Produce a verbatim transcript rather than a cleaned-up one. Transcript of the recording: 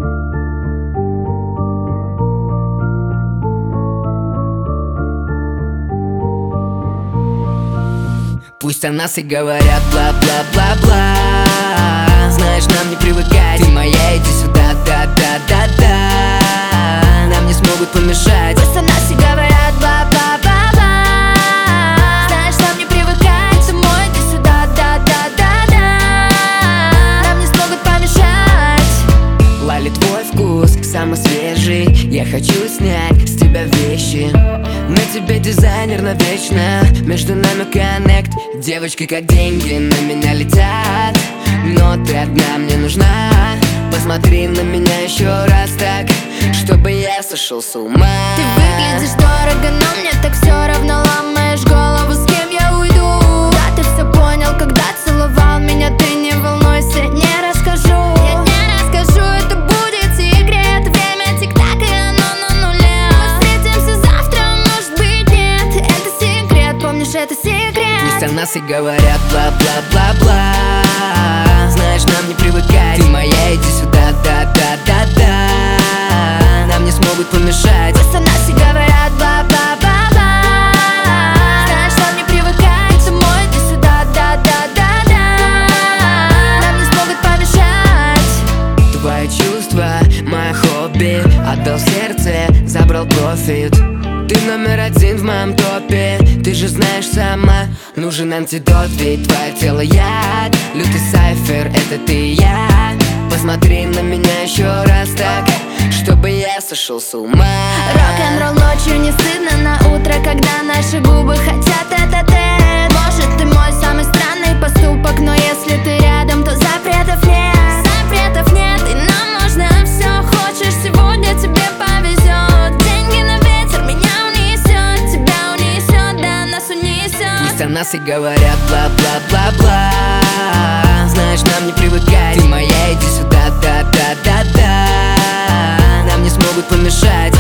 Пусть о нас и говорят бла-бла-бла-бла. Знаешь, нам не привыкать. Ты моя, иди сюда, да-да-да-да. Нам не смогут помешать. Пусть о нас и говорят бла-бла-бла-бла. Знаешь, нам не привыкать. Ты мой, иди сюда, да-да-да-да. Нам не смогут помешать. Лали, твой вкус самый свежий. Я хочу снять с тебя вещи. На тебе дизайнер навечно. Между нами коннект. Девочки как деньги на меня летят. Но ты одна мне нужна. Посмотри на меня еще раз так, чтобы я сошел с ума. Ты выглядишь дорого, но мне так все равно. Ломаешь голову, с кем я уйду. Да, ты все понял, когда целовал меня. Ты не волнуйся, не расскажу. Я не расскажу, это будет секрет. Время тик-так и оно на нуле. Мы встретимся завтра, может быть нет. Это секрет, помнишь, это секрет. Пусть о нас и говорят бла-бла-бла-бла. Знаешь, нам не привыкать. Ты моя, иди сюда, да-да-да-да. Нам не смогут помешать. Пусть о нас и говорят бла-бла-бла-бла. Знаешь, нам не привыкать. Ты мой, иди сюда, да-да-да-да. Нам не смогут помешать. Твои чувства, мое хобби. Отдал сердце, забрал профит. Ты номер один в моем топе. Ты же знаешь сама, нужен антидот. Ведь твое тело яд. Лютый сайфер, это ты и я. Посмотри на меня еще раз так, чтобы я сошел с ума. Рок-н-ролл ночью не стыдно на утро, когда наши губы хотят тет-а-тет. Может, ты мой самый странный поступок, но если ты рядом, то запретов нет. Запретов нет, и нам можно все. Хочешь, сегодня тебе повезет. Деньги на ветер меня унесет. Тебя унесет, да, нас унесет. Пусть о нас и говорят бла-бла-бла-бла. Знаешь, нам не привыкать. Ты моя, иди сюда, да-да-да-да. Нам не смогут помешать.